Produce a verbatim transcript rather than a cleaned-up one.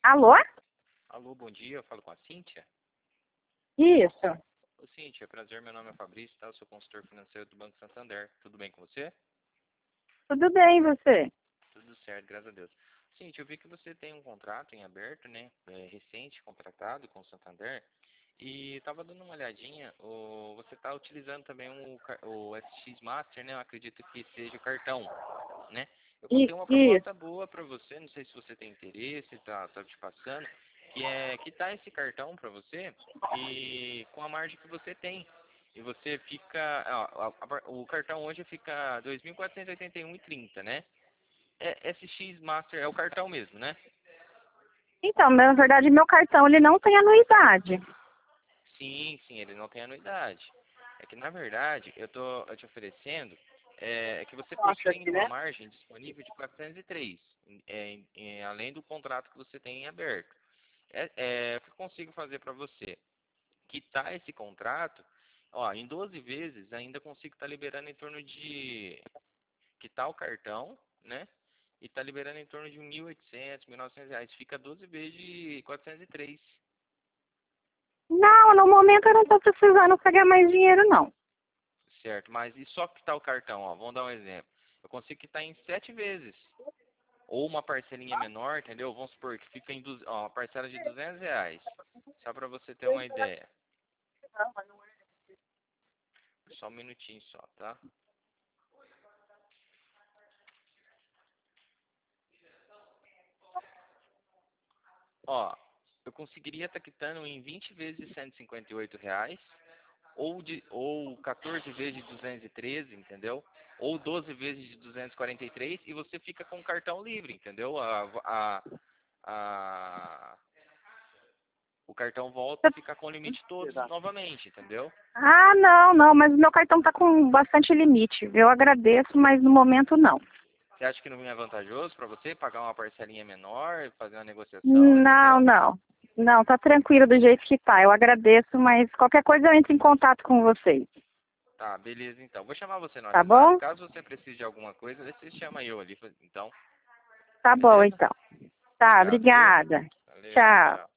Alô? Alô, bom dia, eu falo com a Cíntia. Isso. Ô Cíntia, prazer, meu nome é Fabrício, tá? Eu sou consultor financeiro do Banco Santander. Tudo bem com você? Tudo bem, e você? Tudo certo, graças a Deus. Cíntia, eu vi que você tem um contrato em aberto, né? É, recente, contratado com o Santander. E estava dando uma olhadinha, o, você está utilizando também um, car- o S X Master, né? Eu acredito que seja o cartão, né? Eu I- tenho uma Isso. proposta boa para você, não sei se você tem interesse, tá, tá te passando, que é quitar esse cartão para você e com a margem que você tem. E você fica, ó, a- a- o cartão hoje fica dois mil quatrocentos e oitenta e um e trinta, né? É, S X Master é o cartão mesmo, né? Então, na verdade, meu cartão ele não tem anuidade. Sim, sim, ele não tem anuidade. É que na verdade eu tô eu te oferecendo é, é que você possui uma margem disponível de quatrocentos e três, é, em- em- além do contrato que você tem em aberto. É, é, o que eu consigo fazer para você? Quitar esse contrato, ó, em doze vezes ainda consigo estar liberando em torno de quitar o cartão, né? E tá liberando em torno de mil e oitocentos, mil e novecentos reais. Fica doze vezes de quatrocentos e três. Não, no momento eu não estou precisando pagar mais dinheiro, não. Certo, mas e só quitar o cartão, ó, vamos dar um exemplo. Eu consigo quitar em sete vezes. Ou uma parcelinha menor, entendeu? Vamos supor que fica em du- ó, uma parcela de duzentos reais. Só para você ter uma ideia. Só um minutinho só, tá? Ó, eu conseguiria estar quitando em vinte vezes de cento e cinquenta e oito reais. Ou, de, ou quatorze vezes de duzentos e treze, entendeu? Ou doze vezes de duzentos e quarenta e três e você fica com o cartão livre, entendeu? A, a, a, o cartão volta a ficar com o limite todo novamente, entendeu? Ah, não, não, mas o meu cartão está com bastante limite. Eu agradeço, mas no momento não. Você acha que não é vantajoso para você pagar uma parcelinha menor, fazer uma negociação, Não, entendeu? não. Não, tá tranquilo do jeito que tá. Eu agradeço, mas qualquer coisa eu entro em contato com vocês. Tá, beleza então. Vou chamar você no Tá WhatsApp. bom? Caso você precise de alguma coisa, você chama eu ali, então. Tá bom, Beleza? então. Tá, Obrigado, viu? obrigada. Valeu, tchau, Tchau. tchau.